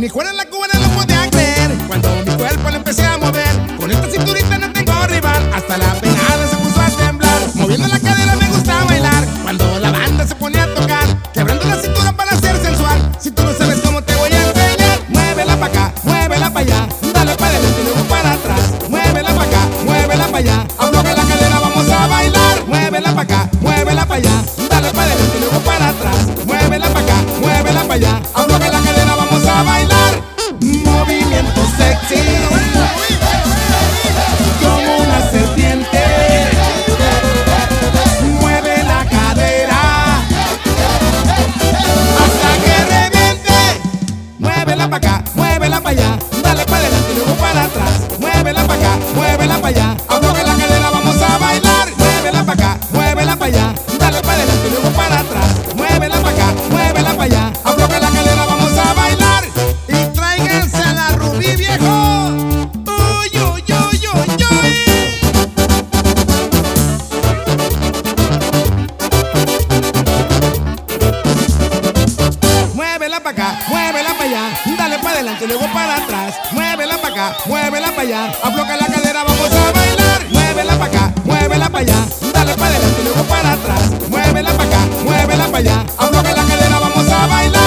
mi cuerda la cubana no podía creer. Cuando mi cuerpo lo empecé a mover, con esta cinturita no tengo rival. Hasta la peinada se puso a temblar. Moviendo la cadera me gusta bailar. Cuando la banda se pone a tocar, quebrando la cintura para ser sensual. Si tú no sabes cómo te voy a enseñar. Muévela pa' acá, muévela pa' allá. Dale para adelante y luego para atrás. Muévela pa' acá, muévela pa' allá. Afloja la cadera, vamos a bailar. Muévela pa' acá, muévela pa' allá. Dale para adelante y luego para atrás. Muévela pa' acá, muévela pa' allá. Afloja la cadera, vamos a bailar. Movimiento sexy, como una serpiente. Mueve la cadera hasta que reviente. Muévela pa' acá, muévela pa' allá. Dale para adelante y luego para atrás. Muévela pa' acá, muévela pa' allá. Afloja la cadera, vamos a bailar. Muévela pa' acá, muévela pa' allá. Dale para adelante y luego para atrás. Muévela pa' acá, muévela pa' allá. Afloja la cadera, vamos a bailar. Y tráiganse a la Rubí, viejo. Uy, uy, uy, uy, uy. Muévela pa' acá, muévela pa' allá. Dale para adelante y luego para atrás. Muévela pa' acá, muévela pa' allá. Afloja la cadera, vamos a bailar. Muévela pa' acá, muévela pa' allá. Dale para adelante y luego para atrás. Muévela pa' acá, muévela pa' allá. Afloja la cadera, vamos a bailar.